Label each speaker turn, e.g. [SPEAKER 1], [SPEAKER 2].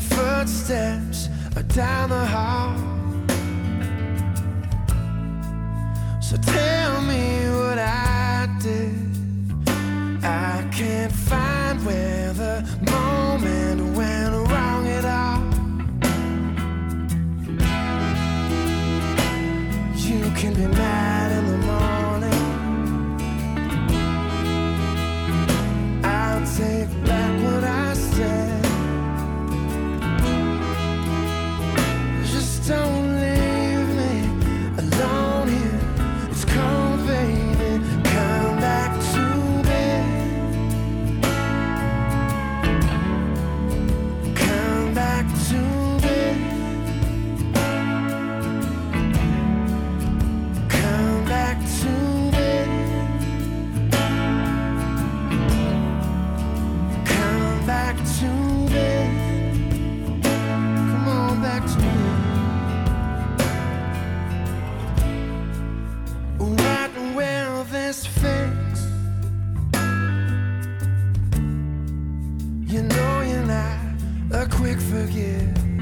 [SPEAKER 1] footsteps are down the hall. So tell me what I did. I can't find where the moment went wrong at all. You can be mad in the morning. I'll take back what I said. Just don't leave me alone here. It's cold, baby. Come back to bed. Come back to bed. Come back to bed. Come back to bed. Come on back to bed. What will this fix? You know you're not a quick forget.